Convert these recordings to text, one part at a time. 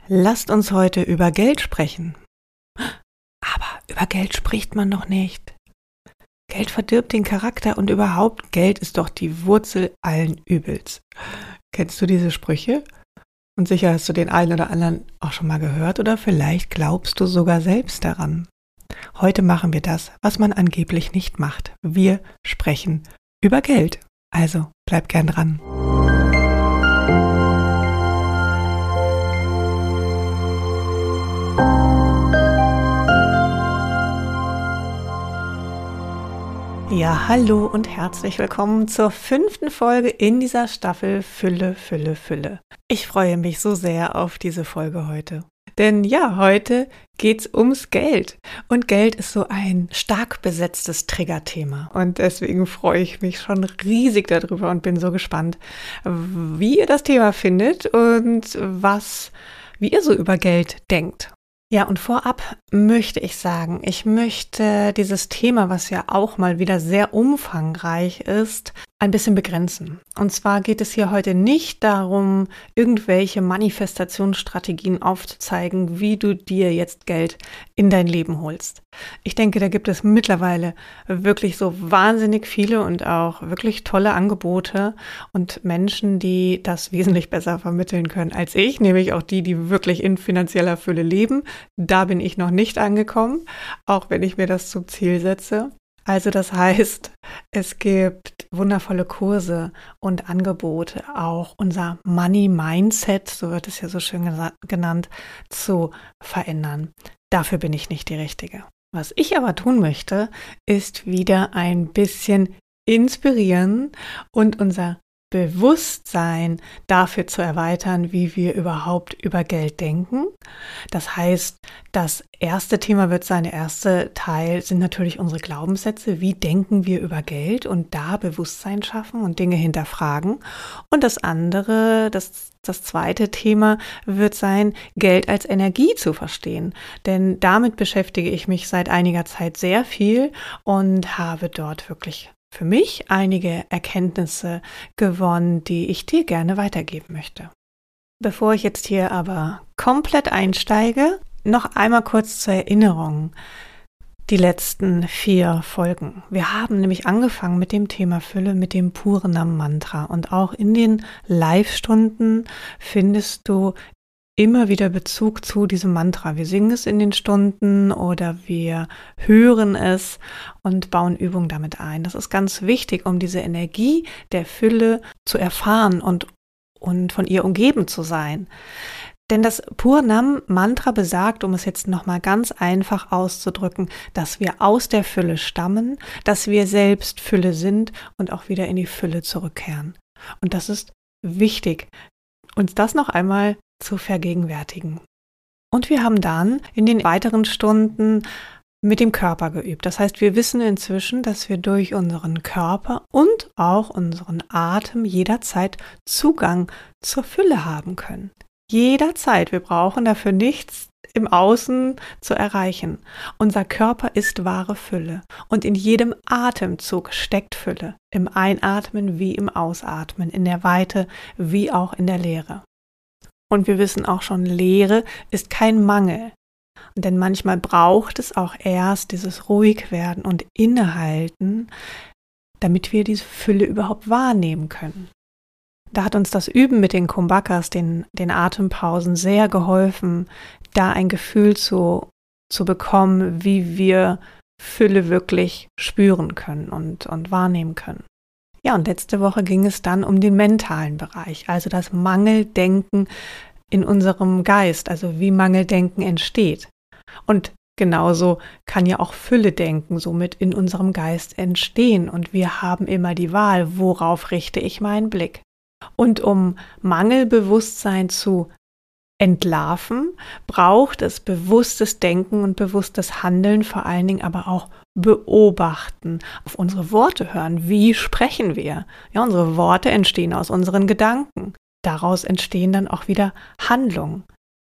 Lasst uns heute über Geld sprechen. Aber über Geld spricht man noch nicht. Geld verdirbt den Charakter und überhaupt, Geld ist doch die Wurzel allen Übels. Kennst du diese Sprüche? Und sicher hast du den einen oder anderen auch schon mal gehört oder vielleicht glaubst du sogar selbst daran. Heute machen wir das, was man angeblich nicht macht. Wir sprechen über Geld. Also bleib gern dran. Ja, hallo und herzlich willkommen zur 5. Folge in dieser Staffel Fülle, Fülle, Fülle. Ich freue mich so sehr auf diese Folge heute. Denn ja, heute geht's ums Geld. Und Geld ist so ein stark besetztes Triggerthema. Und deswegen freue ich mich schon riesig darüber und bin so gespannt, wie ihr das Thema findet und wie ihr so über Geld denkt. Ja, und vorab möchte ich sagen, ich möchte dieses Thema, was ja auch mal wieder sehr umfangreich ist, ein bisschen begrenzen. Und zwar geht es hier heute nicht darum, irgendwelche Manifestationsstrategien aufzuzeigen, wie du dir jetzt Geld in dein Leben holst. Ich denke, da gibt es mittlerweile wirklich so wahnsinnig viele und auch wirklich tolle Angebote und Menschen, die das wesentlich besser vermitteln können als ich, nämlich auch die wirklich in finanzieller Fülle leben. Da bin ich noch nicht angekommen, auch wenn ich mir das zum Ziel setze. Also das heißt, es gibt wundervolle Kurse und Angebote, auch unser Money Mindset, so wird es ja so schön genannt, zu verändern. Dafür bin ich nicht die Richtige. Was ich aber tun möchte, ist wieder ein bisschen inspirieren und unser Bewusstsein dafür zu erweitern, wie wir überhaupt über Geld denken. Das heißt, das erste Thema wird sein, der erste Teil sind natürlich unsere Glaubenssätze. Wie denken wir über Geld und da Bewusstsein schaffen und Dinge hinterfragen. Und das andere, das zweite Thema wird sein, Geld als Energie zu verstehen. Denn damit beschäftige ich mich seit einiger Zeit sehr viel und habe dort wirklich für mich einige Erkenntnisse gewonnen, die ich dir gerne weitergeben möchte. Bevor ich jetzt hier aber komplett einsteige, noch einmal kurz zur Erinnerung die letzten 4 Folgen. Wir haben nämlich angefangen mit dem Thema Fülle, mit dem Purnam-Mantra und auch in den Live-Stunden findest du immer wieder Bezug zu diesem Mantra. Wir singen es in den Stunden oder wir hören es und bauen Übungen damit ein. Das ist ganz wichtig, um diese Energie der Fülle zu erfahren und von ihr umgeben zu sein. Denn das Purnam-Mantra besagt, um es jetzt nochmal ganz einfach auszudrücken, dass wir aus der Fülle stammen, dass wir selbst Fülle sind und auch wieder in die Fülle zurückkehren. Und das ist wichtig, uns das noch einmal zu vergegenwärtigen. Und wir haben dann in den weiteren Stunden mit dem Körper geübt. Das heißt, wir wissen inzwischen, dass wir durch unseren Körper und auch unseren Atem jederzeit Zugang zur Fülle haben können. Jederzeit. Wir brauchen dafür nichts im Außen zu erreichen. Unser Körper ist wahre Fülle und in jedem Atemzug steckt Fülle. Im Einatmen wie im Ausatmen, in der Weite wie auch in der Leere. Und wir wissen auch schon, Leere ist kein Mangel. Denn manchmal braucht es auch erst dieses Ruhigwerden und Innehalten, damit wir diese Fülle überhaupt wahrnehmen können. Da hat uns das Üben mit den Kumbhakas, den Atempausen, sehr geholfen, da ein Gefühl zu bekommen, wie wir Fülle wirklich spüren können und wahrnehmen können. Ja, und letzte Woche ging es dann um den mentalen Bereich, also das Mangeldenken in unserem Geist, also wie Mangeldenken entsteht. Und genauso kann ja auch Fülle-Denken somit in unserem Geist entstehen und wir haben immer die Wahl, worauf richte ich meinen Blick. Und um Mangelbewusstsein zu entlarven, braucht es bewusstes Denken und bewusstes Handeln, vor allen Dingen aber auch beobachten, auf unsere Worte hören. Wie sprechen wir? Ja, unsere Worte entstehen aus unseren Gedanken. Daraus entstehen dann auch wieder Handlungen.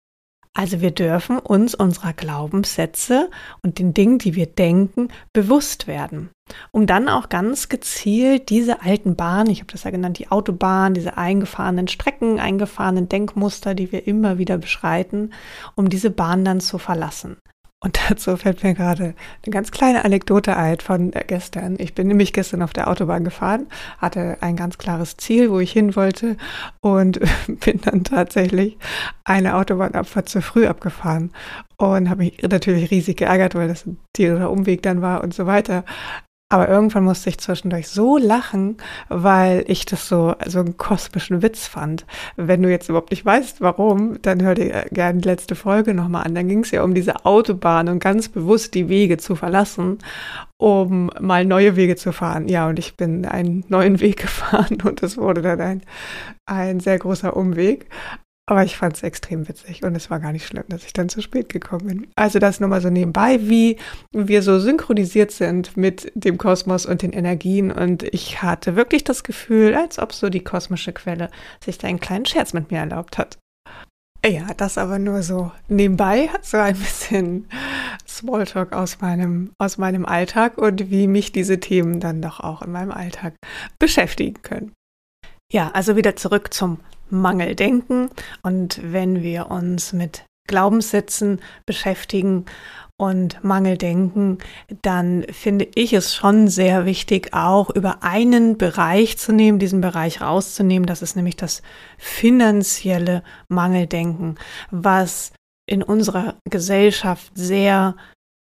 Also wir dürfen uns unserer Glaubenssätze und den Dingen, die wir denken, bewusst werden, um dann auch ganz gezielt diese alten Bahnen, ich habe das ja genannt, die Autobahn, diese eingefahrenen Strecken, eingefahrenen Denkmuster, die wir immer wieder beschreiten, um diese Bahn dann zu verlassen. Und dazu fällt mir gerade eine ganz kleine Anekdote ein von gestern. Ich bin nämlich gestern auf der Autobahn gefahren, hatte ein ganz klares Ziel, wo ich hin wollte und bin dann tatsächlich eine Autobahnabfahrt zu früh abgefahren und habe mich natürlich riesig geärgert, weil das ein tierischer Umweg dann war und so weiter. Aber irgendwann musste ich zwischendurch so lachen, weil ich das so einen kosmischen Witz fand. Wenn du jetzt überhaupt nicht weißt, warum, dann hör dir gerne die letzte Folge nochmal an. Dann ging es ja um diese Autobahn und ganz bewusst die Wege zu verlassen, um mal neue Wege zu fahren. Ja, und ich bin einen neuen Weg gefahren und es wurde dann ein sehr großer Umweg. Aber ich fand es extrem witzig und es war gar nicht schlimm, dass ich dann zu spät gekommen bin. Also das nochmal so nebenbei, wie wir so synchronisiert sind mit dem Kosmos und den Energien. Und ich hatte wirklich das Gefühl, als ob so die kosmische Quelle sich da einen kleinen Scherz mit mir erlaubt hat. Ja, das aber nur so nebenbei, so ein bisschen Smalltalk aus meinem Alltag und wie mich diese Themen dann doch auch in meinem Alltag beschäftigen können. Ja, also wieder zurück zum Mangeldenken. Und wenn wir uns mit Glaubenssätzen beschäftigen und Mangeldenken, dann finde ich es schon sehr wichtig, auch über einen Bereich zu nehmen, diesen Bereich rauszunehmen. Das ist nämlich das finanzielle Mangeldenken, was in unserer Gesellschaft sehr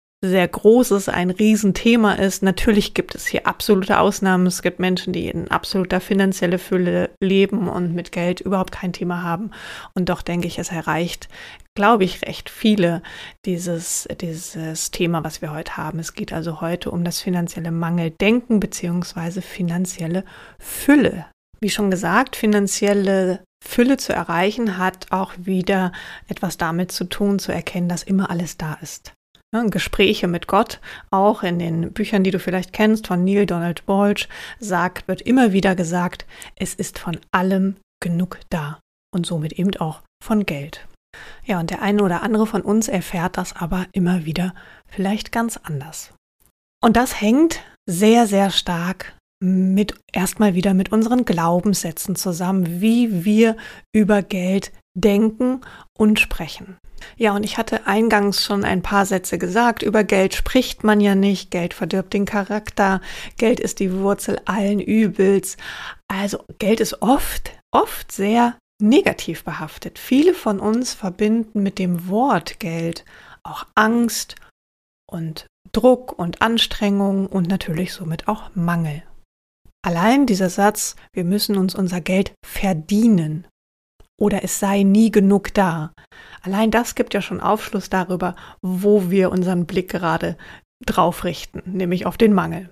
großes, ein Riesenthema ist. Natürlich gibt es hier absolute Ausnahmen. Es gibt Menschen, die in absoluter finanzieller Fülle leben und mit Geld überhaupt kein Thema haben. Und doch denke ich, es erreicht, glaube ich, recht viele dieses Thema, was wir heute haben. Es geht also heute um das finanzielle Mangeldenken bzw. finanzielle Fülle. Wie schon gesagt, finanzielle Fülle zu erreichen, hat auch wieder etwas damit zu tun, zu erkennen, dass immer alles da ist. Gespräche mit Gott, auch in den Büchern, die du vielleicht kennst, von Neale Donald Walsch, wird immer wieder gesagt, es ist von allem genug da und somit eben auch von Geld. Ja, und der eine oder andere von uns erfährt das aber immer wieder vielleicht ganz anders. Und das hängt sehr, sehr stark erstmal wieder mit unseren Glaubenssätzen zusammen, wie wir über Geld denken und sprechen. Ja, und ich hatte eingangs schon ein paar Sätze gesagt, über Geld spricht man ja nicht, Geld verdirbt den Charakter, Geld ist die Wurzel allen Übels. Also Geld ist oft sehr negativ behaftet. Viele von uns verbinden mit dem Wort Geld auch Angst und Druck und Anstrengung und natürlich somit auch Mangel. Allein dieser Satz, wir müssen uns unser Geld verdienen oder es sei nie genug da. Allein das gibt ja schon Aufschluss darüber, wo wir unseren Blick gerade drauf richten, nämlich auf den Mangel.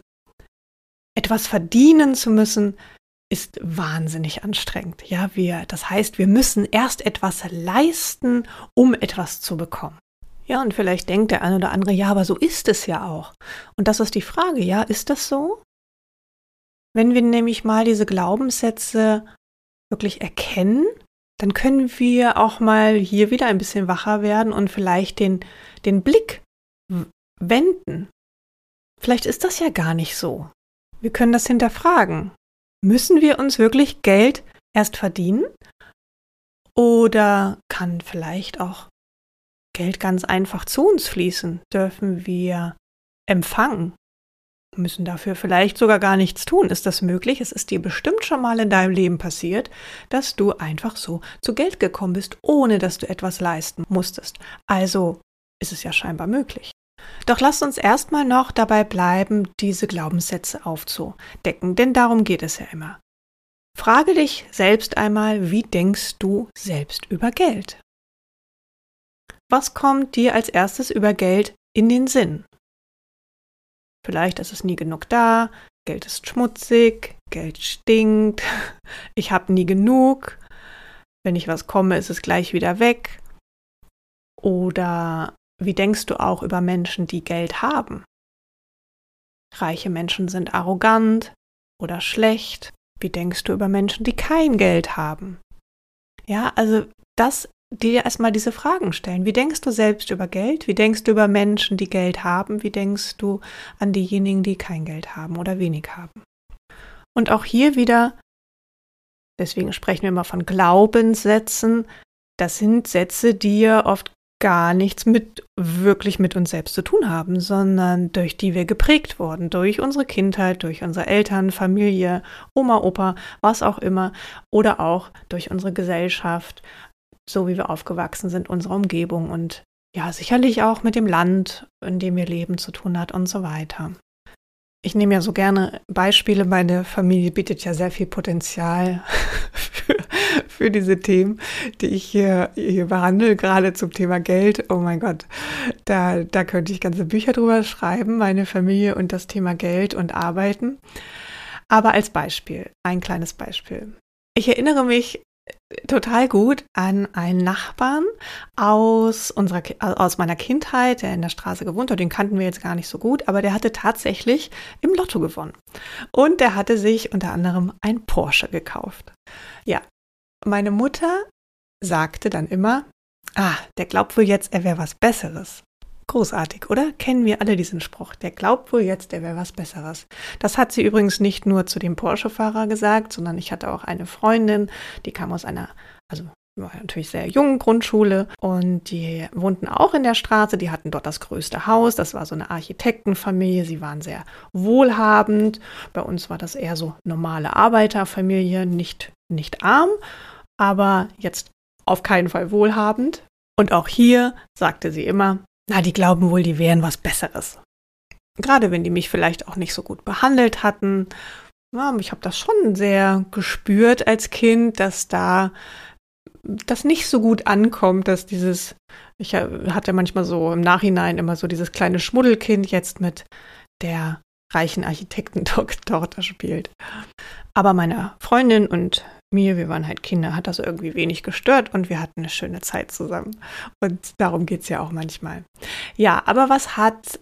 Etwas verdienen zu müssen, ist wahnsinnig anstrengend. Ja, das heißt, wir müssen erst etwas leisten, um etwas zu bekommen. Ja, und vielleicht denkt der eine oder andere, ja, aber so ist es ja auch. Und das ist die Frage, ja, ist das so? Wenn wir nämlich mal diese Glaubenssätze wirklich erkennen, dann können wir auch mal hier wieder ein bisschen wacher werden und vielleicht den Blick wenden. Vielleicht ist das ja gar nicht so. Wir können das hinterfragen. Müssen wir uns wirklich Geld erst verdienen? Oder kann vielleicht auch Geld ganz einfach zu uns fließen? Dürfen wir empfangen? Müssen dafür vielleicht sogar gar nichts tun. Ist das möglich? Es ist dir bestimmt schon mal in deinem Leben passiert, dass du einfach so zu Geld gekommen bist, ohne dass du etwas leisten musstest. Also ist es ja scheinbar möglich. Doch lasst uns erstmal noch dabei bleiben, diese Glaubenssätze aufzudecken, denn darum geht es ja immer. Frage dich selbst einmal, wie denkst du selbst über Geld? Was kommt dir als erstes über Geld in den Sinn? Vielleicht ist es nie genug da, Geld ist schmutzig, Geld stinkt, ich habe nie genug, wenn ich was komme, ist es gleich wieder weg. Oder wie denkst du auch über Menschen, die Geld haben? Reiche Menschen sind arrogant oder schlecht. Wie denkst du über Menschen, die kein Geld haben? Ja, also das dir erstmal diese Fragen stellen. Wie denkst du selbst über Geld? Wie denkst du über Menschen, die Geld haben? Wie denkst du an diejenigen, die kein Geld haben oder wenig haben? Und auch hier wieder, deswegen sprechen wir immer von Glaubenssätzen, das sind Sätze, die ja oft gar nichts wirklich mit uns selbst zu tun haben, sondern durch die wir geprägt wurden, durch unsere Kindheit, durch unsere Eltern, Familie, Oma, Opa, was auch immer, oder auch durch unsere Gesellschaft, so wie wir aufgewachsen sind, unsere Umgebung und ja, sicherlich auch mit dem Land, in dem wir leben, zu tun hat und so weiter. Ich nehme ja so gerne Beispiele. Meine Familie bietet ja sehr viel Potenzial für diese Themen, die ich hier behandle, gerade zum Thema Geld. Oh mein Gott, da könnte ich ganze Bücher drüber schreiben, meine Familie und das Thema Geld und Arbeiten. Aber als Beispiel, ein kleines Beispiel. Ich erinnere mich total gut an einen Nachbarn aus meiner Kindheit, der in der Straße gewohnt hat. Den kannten wir jetzt gar nicht so gut, aber der hatte tatsächlich im Lotto gewonnen. Und der hatte sich unter anderem ein Porsche gekauft. Ja, meine Mutter sagte dann immer, der glaubt wohl jetzt, er wäre was Besseres. Großartig, oder? Kennen wir alle diesen Spruch. Der glaubt wohl jetzt, er wäre was Besseres. Das hat sie übrigens nicht nur zu dem Porsche-Fahrer gesagt, sondern ich hatte auch eine Freundin, die kam aus einer, war natürlich sehr jungen Grundschule und die wohnten auch in der Straße, die hatten dort das größte Haus, das war so eine Architektenfamilie, sie waren sehr wohlhabend. Bei uns war das eher so normale Arbeiterfamilie, nicht arm, aber jetzt auf keinen Fall wohlhabend. Und auch hier sagte sie immer, die glauben wohl, die wären was Besseres. Gerade wenn die mich vielleicht auch nicht so gut behandelt hatten. Ja, ich habe das schon sehr gespürt als Kind, dass da das nicht so gut ankommt, dass ich hatte manchmal so im Nachhinein immer so dieses kleine Schmuddelkind jetzt mit der reichen Architektentochter spielt. Aber meiner Freundin und mir, wir waren halt Kinder, hat das irgendwie wenig gestört und wir hatten eine schöne Zeit zusammen. Und darum geht es ja auch manchmal. Ja, aber was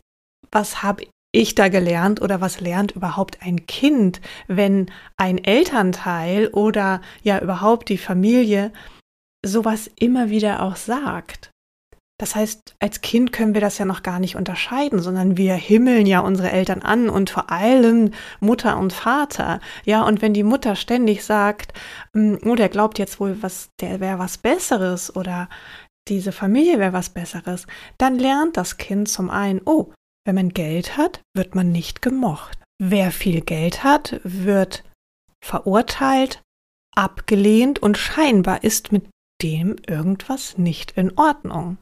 habe ich da gelernt oder was lernt überhaupt ein Kind, wenn ein Elternteil oder ja überhaupt die Familie sowas immer wieder auch sagt? Das heißt, als Kind können wir das ja noch gar nicht unterscheiden, sondern wir himmeln ja unsere Eltern an und vor allem Mutter und Vater. Ja, und wenn die Mutter ständig sagt, der glaubt jetzt wohl, der wäre was Besseres oder diese Familie wäre was Besseres, dann lernt das Kind zum einen, wenn man Geld hat, wird man nicht gemocht. Wer viel Geld hat, wird verurteilt, abgelehnt und scheinbar ist mit dem irgendwas nicht in Ordnung.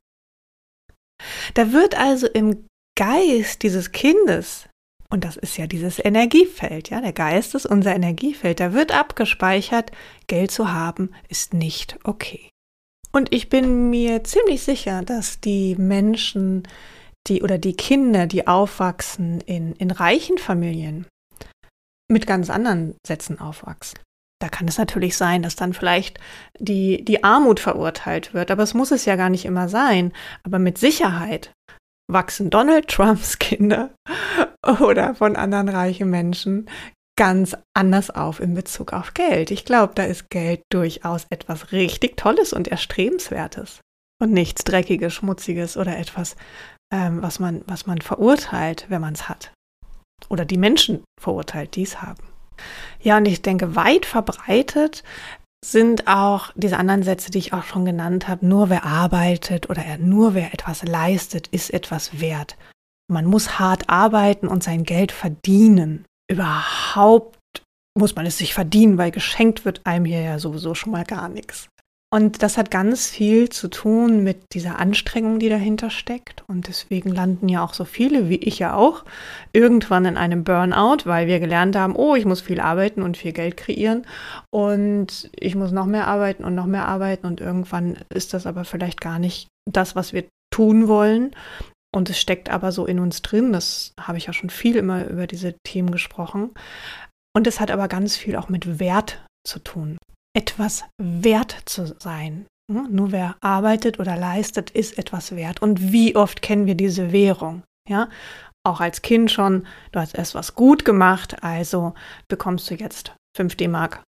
Da wird also im Geist dieses Kindes, und das ist ja dieses Energiefeld, ja, der Geist ist unser Energiefeld, da wird abgespeichert, Geld zu haben ist nicht okay. Und ich bin mir ziemlich sicher, dass die Menschen, die Kinder, die aufwachsen in reichen Familien, mit ganz anderen Sätzen aufwachsen. Da kann es natürlich sein, dass dann vielleicht die Armut verurteilt wird, aber es muss es ja gar nicht immer sein. Aber mit Sicherheit wachsen Donald Trumps Kinder oder von anderen reichen Menschen ganz anders auf in Bezug auf Geld. Ich glaube, da ist Geld durchaus etwas richtig Tolles und Erstrebenswertes und nichts Dreckiges, Schmutziges oder etwas, was man verurteilt, wenn man es hat. Oder die Menschen verurteilt, die es haben. Ja, und ich denke, weit verbreitet sind auch diese anderen Sätze, die ich auch schon genannt habe. Nur wer arbeitet oder nur wer etwas leistet, ist etwas wert. Man muss hart arbeiten und sein Geld verdienen. Überhaupt muss man es sich verdienen, weil geschenkt wird einem hier ja sowieso schon mal gar nichts. Und das hat ganz viel zu tun mit dieser Anstrengung, die dahinter steckt. Und deswegen landen ja auch so viele, wie ich ja auch, irgendwann in einem Burnout, weil wir gelernt haben, ich muss viel arbeiten und viel Geld kreieren. Und ich muss noch mehr arbeiten und noch mehr arbeiten. Und irgendwann ist das aber vielleicht gar nicht das, was wir tun wollen. Und es steckt aber so in uns drin. Das habe ich ja schon viel immer über diese Themen gesprochen. Und es hat aber ganz viel auch mit Wert zu tun. Etwas wert zu sein. Nur wer arbeitet oder leistet, ist etwas wert. Und wie oft kennen wir diese Währung? Ja, auch als Kind schon, du hast erst was gut gemacht, also bekommst du jetzt 5 D-Mark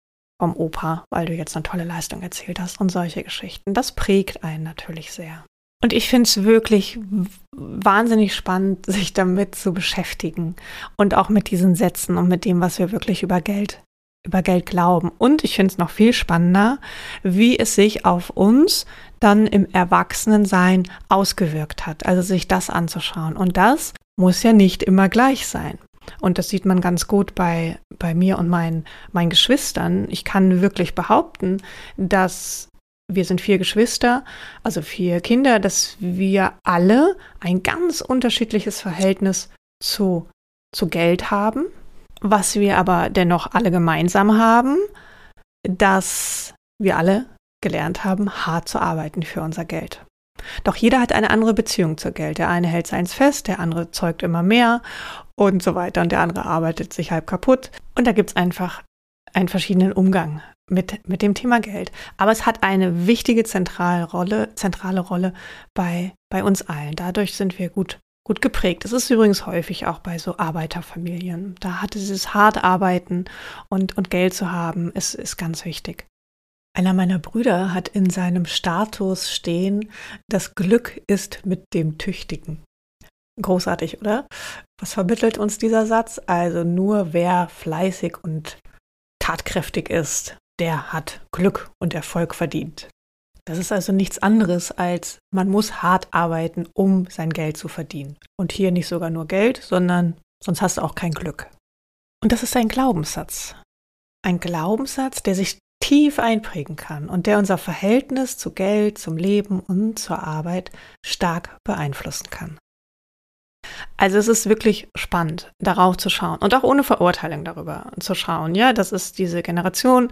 vom Opa, weil du jetzt eine tolle Leistung erzielt hast und solche Geschichten. Das prägt einen natürlich sehr. Und ich finde es wirklich wahnsinnig spannend, sich damit zu beschäftigen und auch mit diesen Sätzen und mit dem, was wir wirklich über Geld glauben. Und ich finde es noch viel spannender, wie es sich auf uns dann im Erwachsenensein ausgewirkt hat. Also sich das anzuschauen. Und das muss ja nicht immer gleich sein. Und das sieht man ganz gut bei mir und meinen Geschwistern. Ich kann wirklich behaupten, dass wir sind 4 Geschwister, also 4 Kinder, dass wir alle ein ganz unterschiedliches Verhältnis zu Geld haben. Was wir aber dennoch alle gemeinsam haben, dass wir alle gelernt haben, hart zu arbeiten für unser Geld. Doch jeder hat eine andere Beziehung zu Geld. Der eine hält seins fest, der andere zeugt immer mehr und so weiter und der andere arbeitet sich halb kaputt. Und da gibt es einfach einen verschiedenen Umgang mit dem Thema Geld. Aber es hat eine wichtige zentrale Rolle bei uns allen. Dadurch sind wir gut geprägt. Das ist übrigens häufig auch bei so Arbeiterfamilien. Da hat dieses hart arbeiten und Geld zu haben, ist ganz wichtig. Einer meiner Brüder hat in seinem Status stehen, das Glück ist mit dem Tüchtigen. Großartig, oder? Was vermittelt uns dieser Satz? Also nur wer fleißig und tatkräftig ist, der hat Glück und Erfolg verdient. Das ist also nichts anderes als, man muss hart arbeiten, um sein Geld zu verdienen. Und hier nicht sogar nur Geld, sondern sonst hast du auch kein Glück. Und das ist ein Glaubenssatz. Ein Glaubenssatz, der sich tief einprägen kann und der unser Verhältnis zu Geld, zum Leben und zur Arbeit stark beeinflussen kann. Also es ist wirklich spannend, darauf zu schauen und auch ohne Verurteilung darüber zu schauen. Ja, das ist diese Generation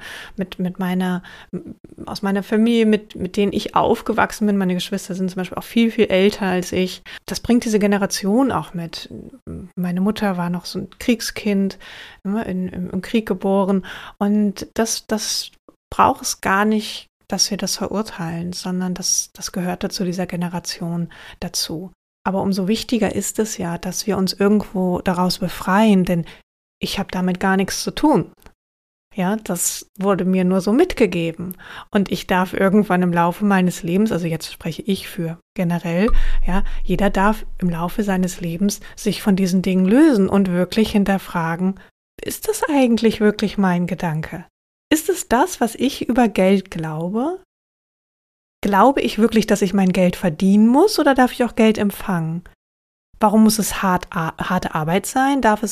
aus meiner Familie, mit denen ich aufgewachsen bin. Meine Geschwister sind zum Beispiel auch viel, viel älter als ich. Das bringt diese Generation auch mit. Meine Mutter war noch so ein Kriegskind, im Krieg geboren. Und das braucht es gar nicht, dass wir das verurteilen, sondern das gehört dazu, dieser Generation dazu. Aber umso wichtiger ist es ja, dass wir uns irgendwo daraus befreien, denn ich habe damit gar nichts zu tun. Ja, das wurde mir nur so mitgegeben. Und ich darf irgendwann im Laufe meines Lebens, also jetzt spreche ich für generell, ja, jeder darf im Laufe seines Lebens sich von diesen Dingen lösen und wirklich hinterfragen, ist das eigentlich wirklich mein Gedanke? Ist es das, was ich über Geld glaube? Glaube ich wirklich, dass ich mein Geld verdienen muss oder darf ich auch Geld empfangen? Warum muss es harte Arbeit sein? Darf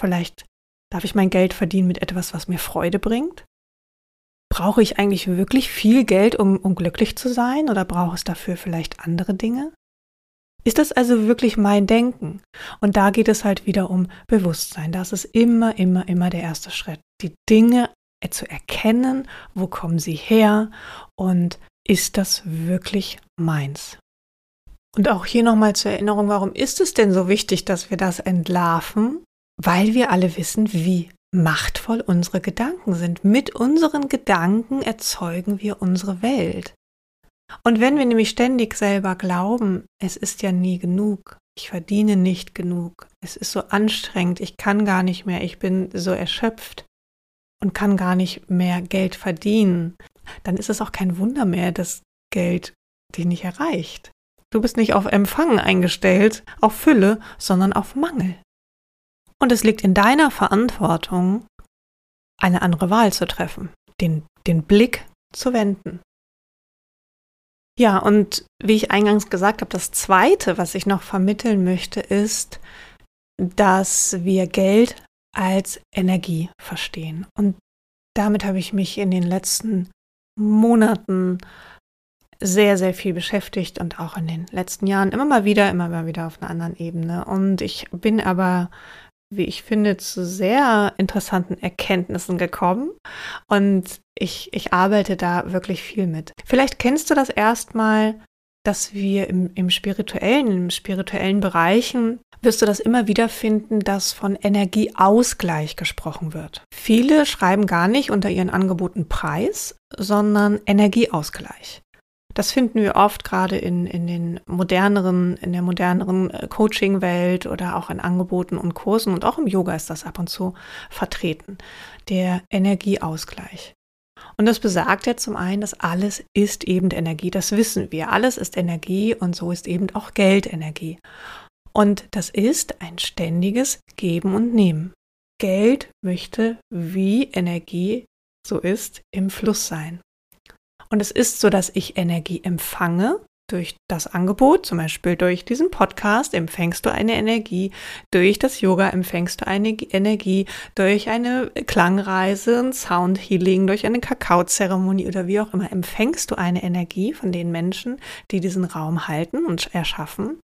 ich mein Geld verdienen mit etwas, was mir Freude bringt? Brauche ich eigentlich wirklich viel Geld, um glücklich zu sein oder brauche es dafür vielleicht andere Dinge? Ist das also wirklich mein Denken? Und da geht es halt wieder um Bewusstsein. Das ist immer der erste Schritt. Die Dinge zu erkennen, wo kommen sie her und ist das wirklich meins? Und auch hier nochmal zur Erinnerung, warum ist es denn so wichtig, dass wir das entlarven? Weil wir alle wissen, wie machtvoll unsere Gedanken sind. Mit unseren Gedanken erzeugen wir unsere Welt. Und wenn wir nämlich ständig selber glauben, es ist ja nie genug, ich verdiene nicht genug, es ist so anstrengend, ich kann gar nicht mehr, ich bin so erschöpft und kann gar nicht mehr Geld verdienen, dann ist es auch kein Wunder mehr, dass Geld dich nicht erreicht. Du bist nicht auf Empfang eingestellt, auf Fülle, sondern auf Mangel. Und es liegt in deiner Verantwortung, eine andere Wahl zu treffen, den Blick zu wenden. Ja, und wie ich eingangs gesagt habe, das Zweite, was ich noch vermitteln möchte, ist, dass wir Geld als Energie verstehen. Und damit habe ich mich in den letzten Monaten sehr, sehr viel beschäftigt und auch in den letzten Jahren immer mal wieder auf einer anderen Ebene. Und ich bin aber, wie ich finde, zu sehr interessanten Erkenntnissen gekommen und ich arbeite da wirklich viel mit. Vielleicht kennst du das erstmal, dass wir im spirituellen Bereichen wirst du das immer wieder finden, dass von Energieausgleich gesprochen wird. Viele schreiben gar nicht unter ihren Angeboten Preis, sondern Energieausgleich. Das finden wir oft gerade in der moderneren Coaching-Welt oder auch in Angeboten und Kursen und auch im Yoga ist das ab und zu vertreten. Der Energieausgleich. Und das besagt ja zum einen, dass alles ist eben Energie, das wissen wir. Alles ist Energie und so ist eben auch Geld Energie. Und das ist ein ständiges Geben und Nehmen. Geld möchte, wie Energie so ist, im Fluss sein. Und es ist so, dass ich Energie empfange durch das Angebot, zum Beispiel durch diesen Podcast empfängst du eine Energie, durch das Yoga empfängst du eine Energie, durch eine Klangreise, ein Soundhealing, durch eine Kakaozeremonie oder wie auch immer empfängst du eine Energie von den Menschen, die diesen Raum halten und erschaffen.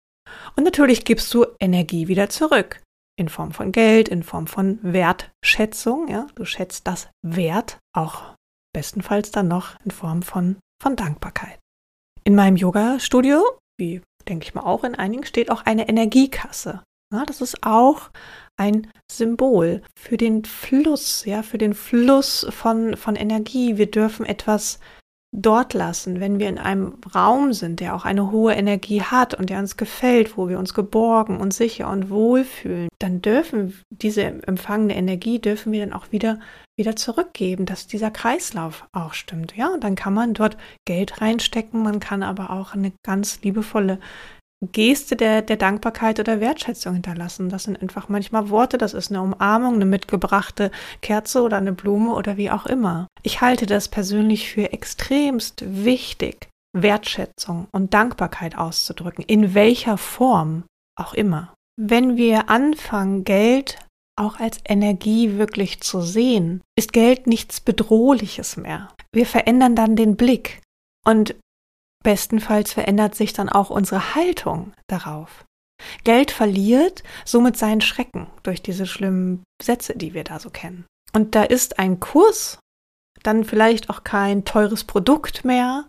Und natürlich gibst du Energie wieder zurück, in Form von Geld, in Form von Wertschätzung. Ja? Du schätzt das wert, auch bestenfalls dann noch in Form von Dankbarkeit. In meinem Yoga-Studio, wie denke ich mal auch in einigen, steht auch eine Energiekasse. Ja, das ist auch ein Symbol für den Fluss, ja, für den Fluss von Energie. Wir dürfen etwas dort lassen, wenn wir in einem Raum sind, der auch eine hohe Energie hat und der uns gefällt, wo wir uns geborgen und sicher und wohl fühlen, dann dürfen diese empfangene Energie, dürfen wir dann auch wieder zurückgeben, dass dieser Kreislauf auch stimmt. Ja, und dann kann man dort Geld reinstecken, man kann aber auch eine ganz liebevolle Geste der Dankbarkeit oder Wertschätzung hinterlassen. Das sind einfach manchmal Worte, das ist eine Umarmung, eine mitgebrachte Kerze oder eine Blume oder wie auch immer. Ich halte das persönlich für extremst wichtig, Wertschätzung und Dankbarkeit auszudrücken, in welcher Form auch immer. Wenn wir anfangen, Geld auch als Energie wirklich zu sehen, ist Geld nichts Bedrohliches mehr. Wir verändern dann den Blick und bestenfalls verändert sich dann auch unsere Haltung darauf. Geld verliert somit seinen Schrecken durch diese schlimmen Sätze, die wir da so kennen. Und da ist ein Kurs dann vielleicht auch kein teures Produkt mehr,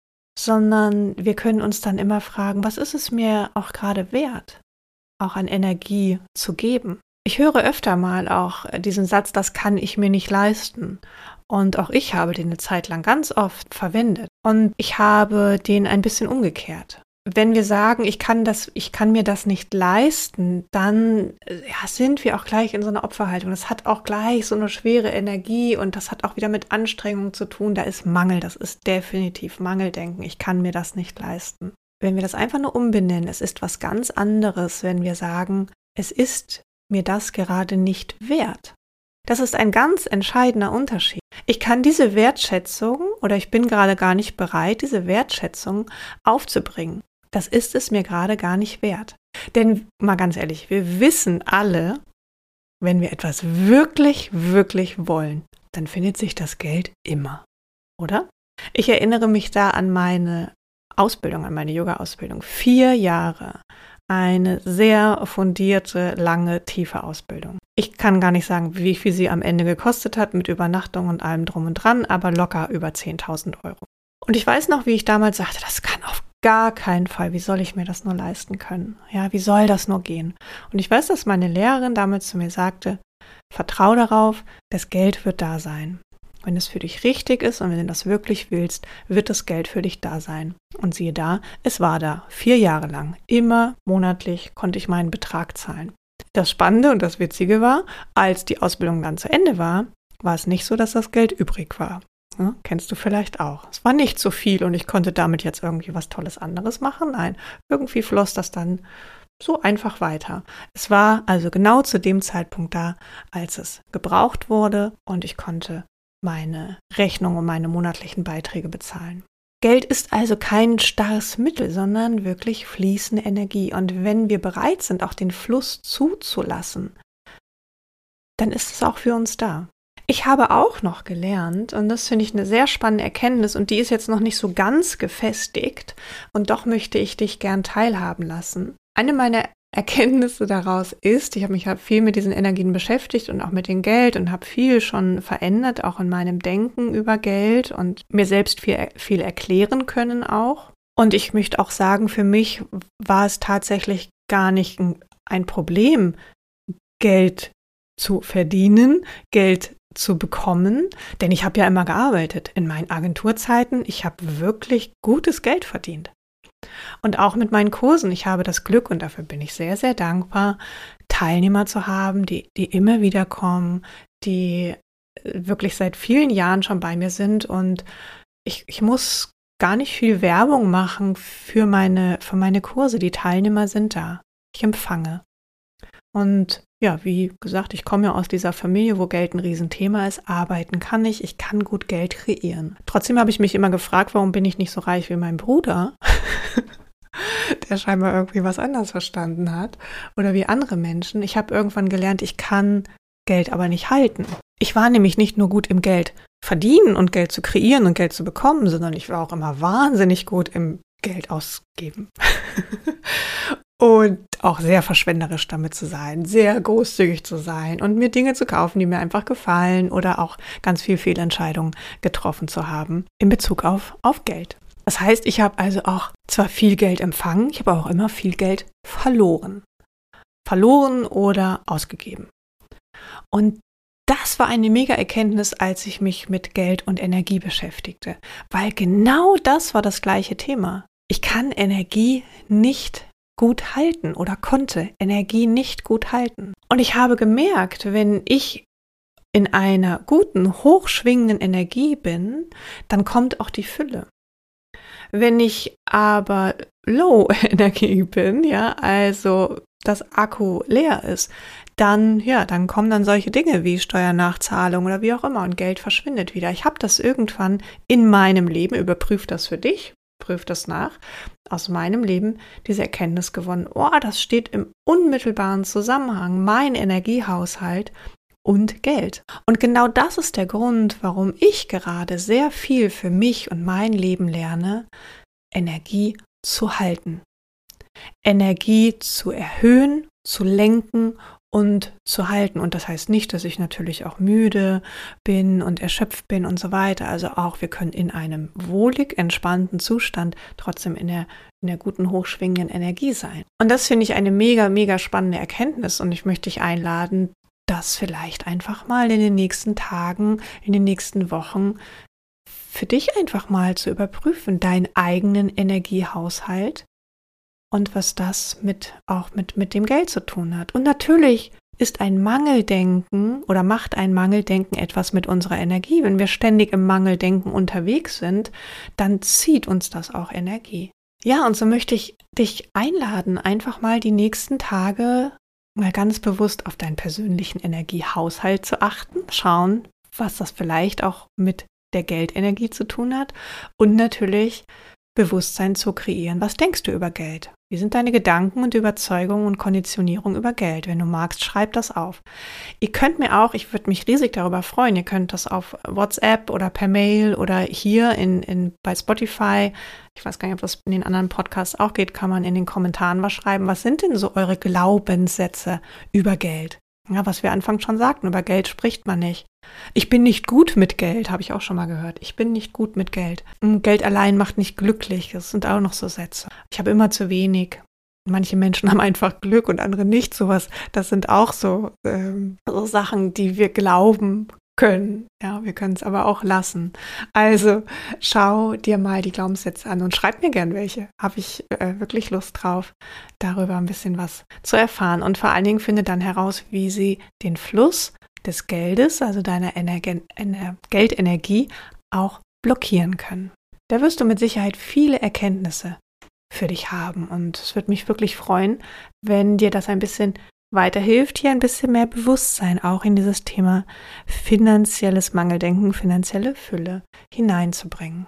sondern wir können uns dann immer fragen, was ist es mir auch gerade wert, auch an Energie zu geben? Ich höre öfter mal auch diesen Satz, das kann ich mir nicht leisten. Und auch ich habe den eine Zeit lang ganz oft verwendet. Und ich habe den ein bisschen umgekehrt. Wenn wir sagen, ich kann mir das nicht leisten, dann sind wir auch gleich in so einer Opferhaltung. Das hat auch gleich so eine schwere Energie und das hat auch wieder mit Anstrengung zu tun. Da ist Mangel, das ist definitiv Mangeldenken. Ich kann mir das nicht leisten. Wenn wir das einfach nur umbenennen, es ist was ganz anderes, wenn wir sagen, es ist mir das gerade nicht wert. Das ist ein ganz entscheidender Unterschied. Ich kann diese Wertschätzung oder ich bin gerade gar nicht bereit, diese Wertschätzung aufzubringen. Das ist es mir gerade gar nicht wert. Denn mal ganz ehrlich, wir wissen alle, wenn wir etwas wirklich, wirklich wollen, dann findet sich das Geld immer, oder? Ich erinnere mich da an meine Ausbildung, an meine Yoga-Ausbildung. 4 Jahre. Eine sehr fundierte, lange, tiefe Ausbildung. Ich kann gar nicht sagen, wie viel sie am Ende gekostet hat, mit Übernachtung und allem drum und dran, aber locker über 10.000 Euro. Und ich weiß noch, wie ich damals sagte, das kann auf gar keinen Fall, wie soll ich mir das nur leisten können? Ja, wie soll das nur gehen? Und ich weiß, dass meine Lehrerin damals zu mir sagte, vertrau darauf, das Geld wird da sein. Wenn es für dich richtig ist und wenn du das wirklich willst, wird das Geld für dich da sein. Und siehe da, es war da 4 Jahre lang. Immer monatlich konnte ich meinen Betrag zahlen. Das Spannende und das Witzige war, als die Ausbildung dann zu Ende war, war es nicht so, dass das Geld übrig war. Ja, kennst du vielleicht auch. Es war nicht so viel und ich konnte damit jetzt irgendwie was Tolles anderes machen. Nein, irgendwie floss das dann so einfach weiter. Es war also genau zu dem Zeitpunkt da, als es gebraucht wurde und ich konnte meine Rechnung und meine monatlichen Beiträge bezahlen. Geld ist also kein starres Mittel, sondern wirklich fließende Energie. Und wenn wir bereit sind, auch den Fluss zuzulassen, dann ist es auch für uns da. Ich habe auch noch gelernt, und das finde ich eine sehr spannende Erkenntnis, und die ist jetzt noch nicht so ganz gefestigt, und doch möchte ich dich gern teilhaben lassen. Eine meiner Erkenntnisse daraus ist, ich habe mich viel mit diesen Energien beschäftigt und auch mit dem Geld und habe viel schon verändert, auch in meinem Denken über Geld und mir selbst viel erklären können auch. Und ich möchte auch sagen, für mich war es tatsächlich gar nicht ein Problem, Geld zu verdienen, Geld zu bekommen, denn ich habe ja immer gearbeitet. In meinen Agenturzeiten, ich habe wirklich gutes Geld verdient. Und auch mit meinen Kursen, ich habe das Glück, und dafür bin ich sehr, sehr dankbar, Teilnehmer zu haben, die immer wieder kommen, die wirklich seit vielen Jahren schon bei mir sind und ich muss gar nicht viel Werbung machen für meine Kurse. Die Teilnehmer sind da. Ich empfange. Und ja, wie gesagt, ich komme ja aus dieser Familie, wo Geld ein Riesenthema ist. Arbeiten kann ich kann gut Geld kreieren. Trotzdem habe ich mich immer gefragt, warum bin ich nicht so reich wie mein Bruder, der scheinbar irgendwie was anderes verstanden hat, oder wie andere Menschen. Ich habe irgendwann gelernt, ich kann Geld aber nicht halten. Ich war nämlich nicht nur gut im Geld verdienen und Geld zu kreieren und Geld zu bekommen, sondern ich war auch immer wahnsinnig gut im Geld ausgeben. Und auch sehr verschwenderisch damit zu sein, sehr großzügig zu sein und mir Dinge zu kaufen, die mir einfach gefallen oder auch ganz viel Fehlentscheidungen getroffen zu haben in Bezug auf Geld. Das heißt, ich habe also auch zwar viel Geld empfangen, ich habe auch immer viel Geld verloren. Verloren oder ausgegeben. Und das war eine mega Erkenntnis, als ich mich mit Geld und Energie beschäftigte. Weil genau das war das gleiche Thema. Ich kann Energie nicht gut halten oder konnte Energie nicht gut halten. Und ich habe gemerkt, wenn ich in einer guten, hochschwingenden Energie bin, dann kommt auch die Fülle. Wenn ich aber low Energie bin, ja, also das Akku leer ist, dann kommen dann solche Dinge wie Steuernachzahlung oder wie auch immer und Geld verschwindet wieder. Ich habe das irgendwann in meinem Leben, überprüf das für dich, prüf das nach, aus meinem Leben diese Erkenntnis gewonnen. Das steht im unmittelbaren Zusammenhang, mein Energiehaushalt und Geld. Und genau das ist der Grund, warum ich gerade sehr viel für mich und mein Leben lerne, Energie zu halten. Energie zu erhöhen, zu lenken und zu halten. Und das heißt nicht, dass ich natürlich auch müde bin und erschöpft bin und so weiter. Also auch, wir können in einem wohlig entspannten Zustand trotzdem in der guten, hochschwingenden Energie sein. Und das finde ich eine mega, mega spannende Erkenntnis. Und ich möchte dich einladen, das vielleicht einfach mal in den nächsten Tagen, in den nächsten Wochen für dich einfach mal zu überprüfen, deinen eigenen Energiehaushalt und was das auch mit dem Geld zu tun hat. Und natürlich ist ein Mangeldenken oder macht ein Mangeldenken etwas mit unserer Energie. Wenn wir ständig im Mangeldenken unterwegs sind, dann zieht uns das auch Energie. Ja, und so möchte ich dich einladen, einfach mal die nächsten Tage mal ganz bewusst auf deinen persönlichen Energiehaushalt zu achten, schauen, was das vielleicht auch mit der Geldenergie zu tun hat und natürlich Bewusstsein zu kreieren. Was denkst du über Geld? Wie sind deine Gedanken und Überzeugungen und Konditionierung über Geld? Wenn du magst, schreib das auf. Ihr könnt mir auch, ich würde mich riesig darüber freuen, ihr könnt das auf WhatsApp oder per Mail oder hier bei Spotify, ich weiß gar nicht, ob das in den anderen Podcasts auch geht, kann man in den Kommentaren was schreiben. Was sind denn so eure Glaubenssätze über Geld? Ja, was wir anfangs schon sagten, über Geld spricht man nicht. Ich bin nicht gut mit Geld, habe ich auch schon mal gehört. Ich bin nicht gut mit Geld. Geld allein macht nicht glücklich. Das sind auch noch so Sätze. Ich habe immer zu wenig. Manche Menschen haben einfach Glück und andere nicht. Sowas, das sind auch so Sachen, die wir glauben können. Ja, wir können es aber auch lassen. Also schau dir mal die Glaubenssätze an und schreib mir gern welche. Habe ich wirklich Lust drauf, darüber ein bisschen was zu erfahren. Und vor allen Dingen finde dann heraus, wie sie den Fluss des Geldes, also deiner Geldenergie, auch blockieren können. Da wirst du mit Sicherheit viele Erkenntnisse für dich haben. Und es würde mich wirklich freuen, wenn dir das ein bisschen weiterhilft, hier ein bisschen mehr Bewusstsein auch in dieses Thema finanzielles Mangeldenken, finanzielle Fülle hineinzubringen.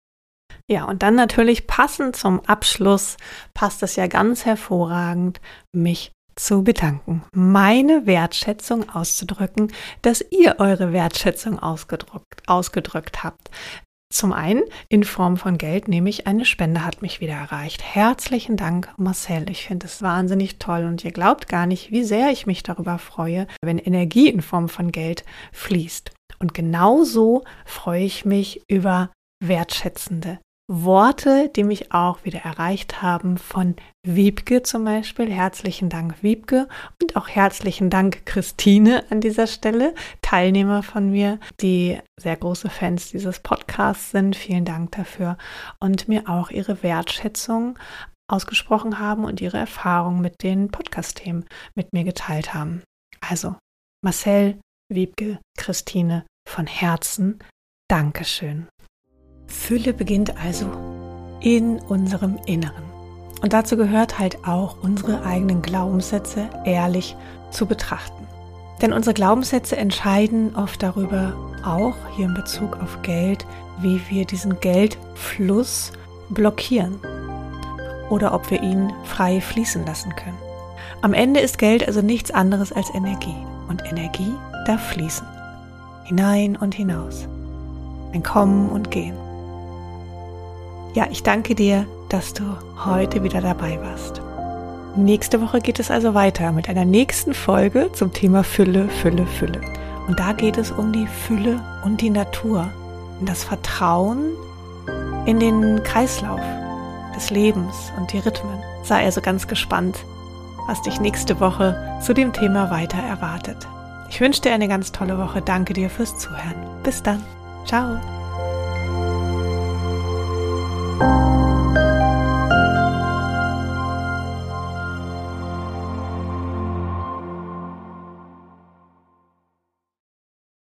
Ja, und dann natürlich passend zum Abschluss passt es ja ganz hervorragend, mich zu bedanken, meine Wertschätzung auszudrücken, dass ihr eure Wertschätzung ausgedrückt habt. Zum einen in Form von Geld, nämlich eine Spende hat mich wieder erreicht. Herzlichen Dank, Marcel. Ich finde es wahnsinnig toll und ihr glaubt gar nicht, wie sehr ich mich darüber freue, wenn Energie in Form von Geld fließt. Und genauso freue ich mich über wertschätzende Worte, die mich auch wieder erreicht haben von Wiebke zum Beispiel. Herzlichen Dank, Wiebke. Und auch herzlichen Dank, Christine an dieser Stelle, Teilnehmer von mir, die sehr große Fans dieses Podcasts sind. Vielen Dank dafür. Und mir auch ihre Wertschätzung ausgesprochen haben und ihre Erfahrungen mit den Podcast-Themen mit mir geteilt haben. Also, Marcel, Wiebke Christine von Herzen. Dankeschön. Fülle beginnt also in unserem Inneren. Und dazu gehört halt auch, unsere eigenen Glaubenssätze ehrlich zu betrachten. Denn unsere Glaubenssätze entscheiden oft darüber, auch hier in Bezug auf Geld, wie wir diesen Geldfluss blockieren oder ob wir ihn frei fließen lassen können. Am Ende ist Geld also nichts anderes als Energie. Und Energie darf fließen. Hinein und hinaus. Ein Kommen und Gehen. Ja, ich danke dir, dass du heute wieder dabei warst. Nächste Woche geht es also weiter mit einer nächsten Folge zum Thema Fülle, Fülle, Fülle. Und da geht es um die Fülle und die Natur, in das Vertrauen in den Kreislauf des Lebens und die Rhythmen. Sei also ganz gespannt, was dich nächste Woche zu dem Thema weiter erwartet. Ich wünsche dir eine ganz tolle Woche. Danke dir fürs Zuhören. Bis dann. Ciao.